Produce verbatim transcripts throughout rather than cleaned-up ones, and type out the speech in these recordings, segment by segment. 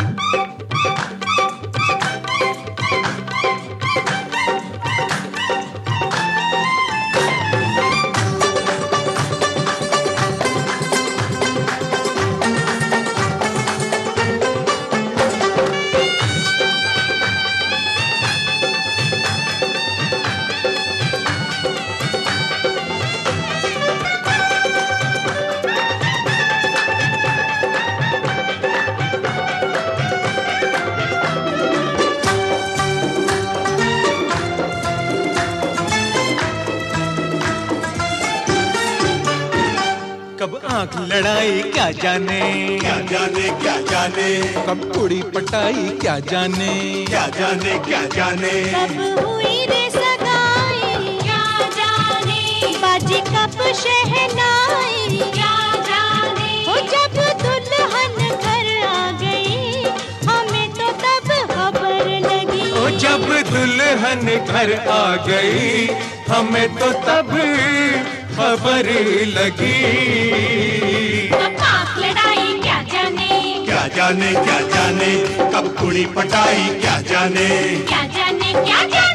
कब आंख लड़ाई क्या जाने, क्या जाने क्या जाने, कब उड़ी पटाई क्या जाने, क्या जाने क्या जाने, कब हुई रे सगाई क्या जाने, बाजी कब शहनाई क्या जाने, हो जब दुल्हन घर आ गई हमें तो तब खबर लगी, ओ जब दुल्हन घर आ गई हमें तो तब खबर लगी। कब आंख लड़ाई क्या जाने, क्या जाने क्या जाने, कब कुड़ी पटाई क्या जाने, क्या जाने क्या जाने।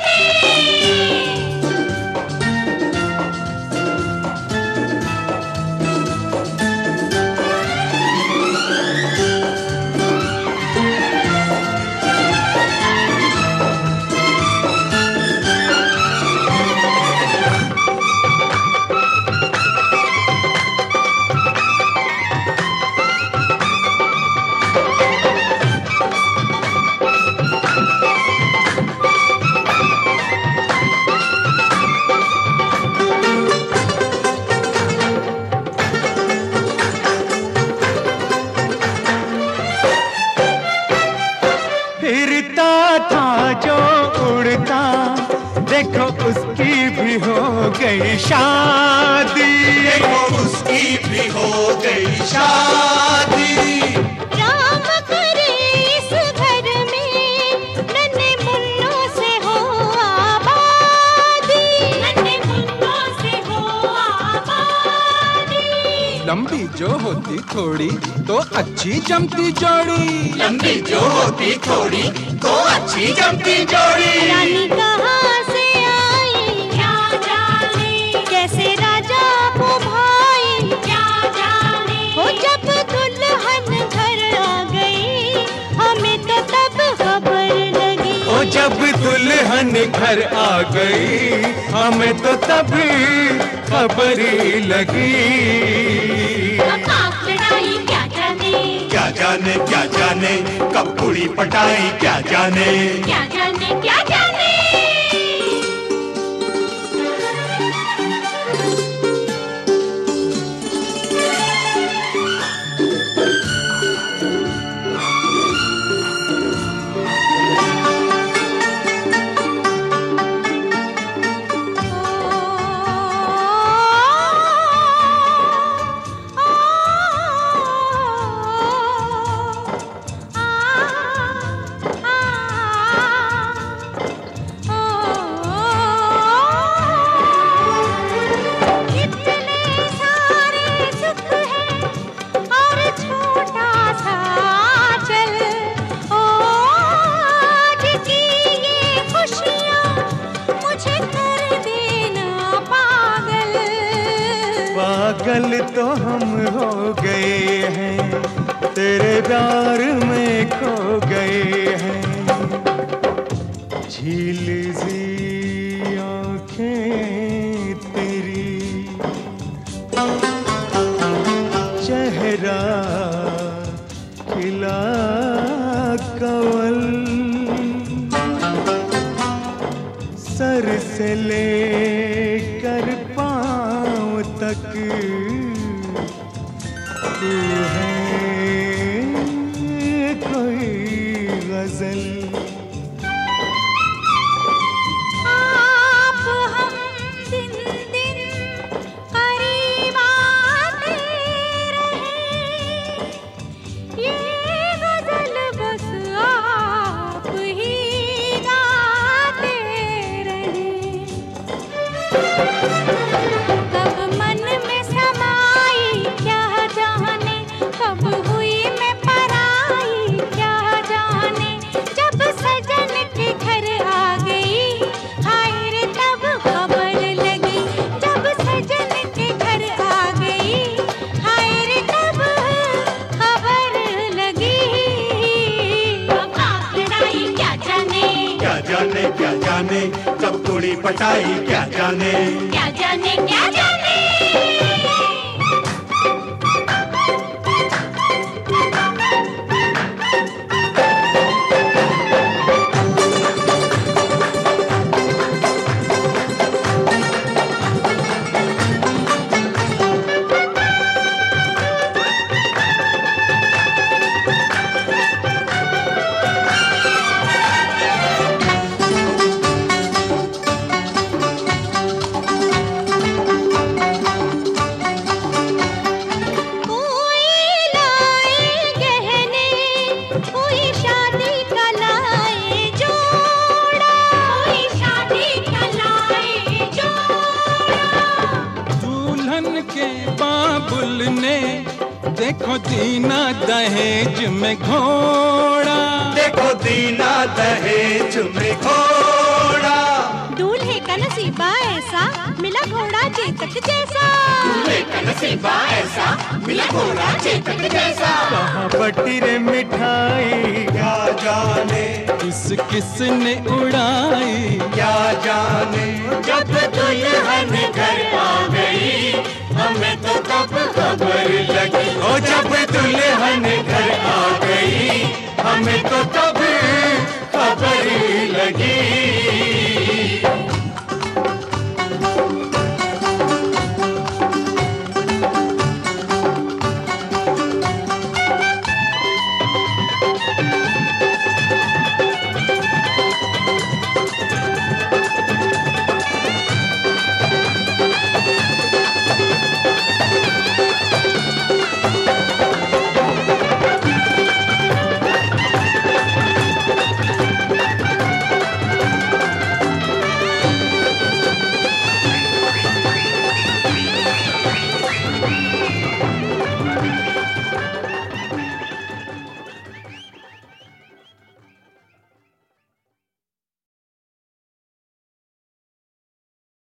फिरता था जो उड़ता, देखो उसकी भी हो गई शादी, देखो उसकी भी हो गई शादी। राम करे इस घर में नन्हे मुन्नों से हो आबादी, नन्हे मुन्नों से हो आबादी। लंबी जो होती थोड़ी तो अच्छी जमती जोड़ी, लंबी जो होती थोड़ी तो अच्छी जमती जोड़ी। रानी कहाँ से आई क्या जाने, कैसे राजा वो भाई क्या जाने, हो जब दुल्हन घर आ गई हमें तो तब खबर लगी, ओ जब दुल्हन घर आ गई हमें तो तब खबर लगी। अब आंख लड़ाई क्या जाने, क्या जाने क्या जाने, कब कुड़ी पटाई क्या जाने, क्या जाने क्या जाने। पागल तो हम हो गए हैं, तेरे प्यार में खो गए हैं। झील सी आँखें तेरी, चेहरा खिला कवल, सर से लेकर पाँव तक तू है कोई गजल। आप हम दिन दिन करीब आते रहे, ये गजल बस आप ही गाते रहे। कब मन में समाई क्या जाने, कब हुई मैं पराई क्या जाने कब कुड़ी पटाई क्या जाने क्या जाने क्या जाने बाबुल ने देखो दीना दहेज में घोड़ा देखो दीना दहेज में घोड़ा दूल्हे का नसीबा ऐसा मिला घोड़ा चेतक जैसा दूल्हे का नसीबा ऐसा मिला घोड़ा चेतक जैसा कहाँ बटी रे मिठाई क्या जाने किस किस ने उड़ाई क्या जाने जब दुल्हन घर आ गई हमें तो तब खबर लगी ओ जब दुल्हन घर आ गई